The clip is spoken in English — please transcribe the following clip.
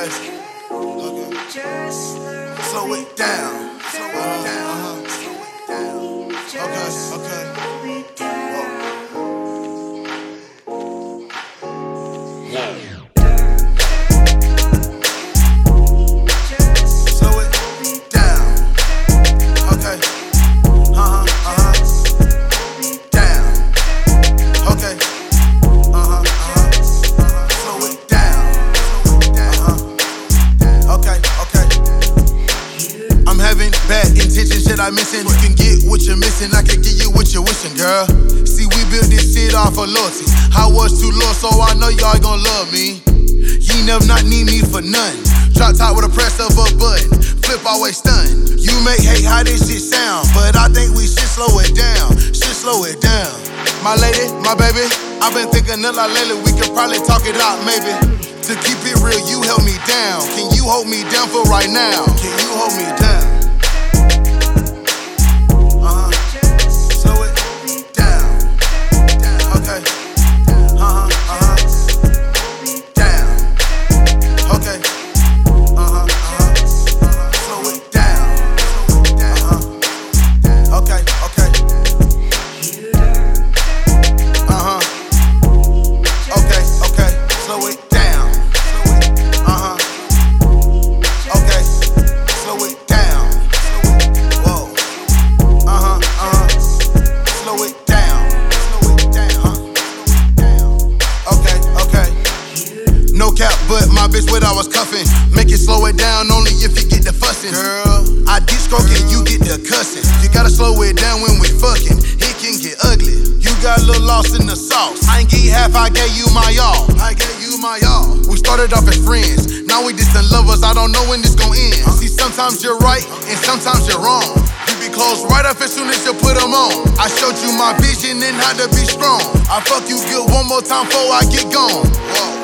Okay. Slow it down. Slow it down. Okay. Slow it down. Okay. Down. Okay. Slow it down. Okay. I'm having bad intentions, shit I'm missing. You can get what you're missing, I can give you what you're wishing, girl. See, we built this shit off of loyalty. I was too low, so I know y'all gon' love me. You never not need me for nothing. Drop top with a press of a button. Flip always stunned. You may hate how this shit sound, but I think we should slow it down. My lady, my baby, I've been thinking a lot lately. We could probably talk it out, maybe. To keep it real, you held me down. Can you hold me down for right now? Can you hold me down? Slow it down. Okay. Down. Okay. Slow it down. Okay. Okay. Slow it down. Okay. Slow it down. Whoa. Slow it down. Okay. No cap, but my bitch what I was cuffing. Make it slow it down only if you get the fussing. Girl, I deep stroking, you get the cussing. You gotta slow it down when we fucking. It can get ugly. You got a little lost in the sauce. I ain't give you half, I gave you my all. We started off as friends, now we distant lovers. I don't know when this gon' end. See, sometimes you're right and sometimes you're wrong. You be close right up as soon as you put them on. I showed you my vision and how to be strong. I fuck you good one more time before I get gone. Whoa.